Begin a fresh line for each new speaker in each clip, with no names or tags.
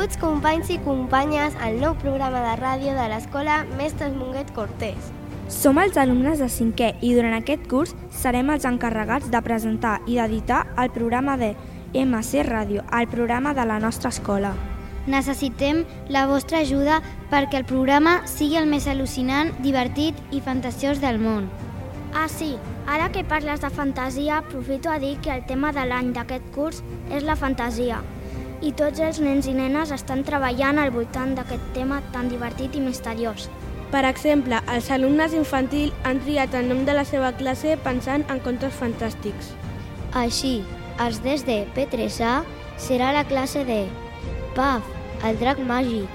Benvinguts companys i companyes al nou programa de ràdio de l'Escola Mestres Munguet Cortés.
Som els alumnes de 5è i durant aquest curs serem els encarregats de presentar i d'editar el programa de MC Ràdio, el programa de la nostra escola.
Necessitem la vostra ajuda perquè el programa sigui el més al·lucinant, divertit i fantasiós del món.
Ah, sí, ara que parles de fantasia, aprofito a dir que el tema de l'any d'aquest curs és la fantasia. I tots els nens i nenes estan treballant al voltant d'aquest tema tan divertit i misteriós.
Per exemple, els alumnes infantil han triat el nom de la seva classe pensant en contes fantàstics.
Així, els des de P3A serà la classe de Puff, el drac màgic.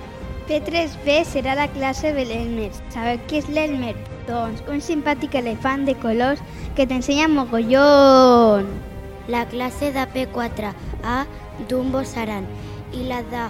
P3B serà la classe de l'Elmer. Sabeu què és l'Elmer? Doncs un simpàtic elefant de colors que t'ensenya mogollón.
La classe de P4A Dumbo seran i la de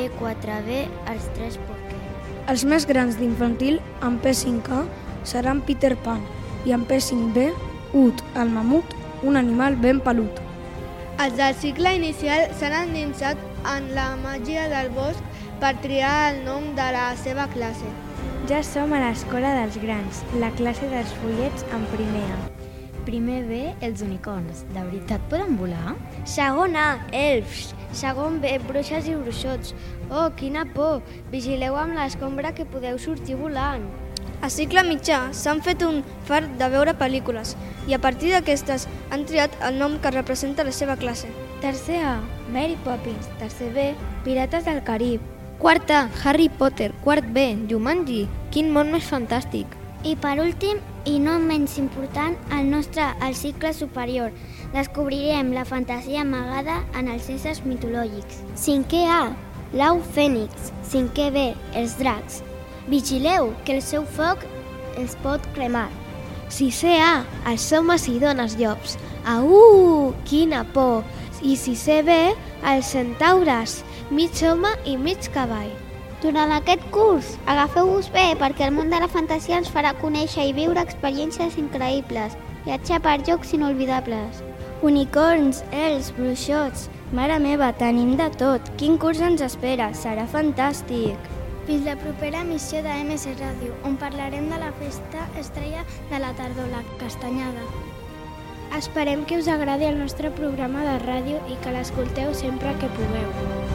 P4B els tres porquets.
Els més grans d'infantil, en P5A, seran Peter Pan i en P5B, Ut, el mamut, un animal ben pelut.
Els del cicle inicial s'han endinsat en la màgia del bosc per triar el nom de la seva classe.
Ja som a l'escola dels grans, la classe dels follets en primer A.
Primer B, els unicorns. De veritat poden volar?
Segon A, elfs. Segon B, bruixes i bruixots. Oh, quina por! Vigileu amb l'escombra que podeu sortir volant.
A cicle mitjà s'han fet un fart de veure pel·lícules i a partir d'aquestes han triat el nom que representa la seva classe.
Tercer A, Mary Poppins. Tercer B, Pirates del Carib. Quart A, Harry Potter. Quart B, Jumanji. Quin món més fantàstic!
I per últim, i no menys important, el cicle superior. Descobrirem la fantasia amagada en els éssers mitològics.
5è A, l'au fènix. 5è B, els dracs. Vigileu, que el seu foc els pot cremar. 6è A, els homes i dones llops. Au, quina por! I 6è B, els centaures, mig home i mig cavall.
Durant aquest curs, agafeu-vos bé perquè el món de la fantasia ens farà conèixer i viure experiències increïbles, viatjar per llocs inolvidables.
Unicorns, elfs, bruixots... Mare meva, tenim de tot. Quin curs ens espera? Serà fantàstic.
Fins la propera emissió de MC Ràdio, on parlarem de la festa estrella de la tardor, la castanyada.
Esperem que us agradi el nostre programa de ràdio i que l'escolteu sempre que pugueu.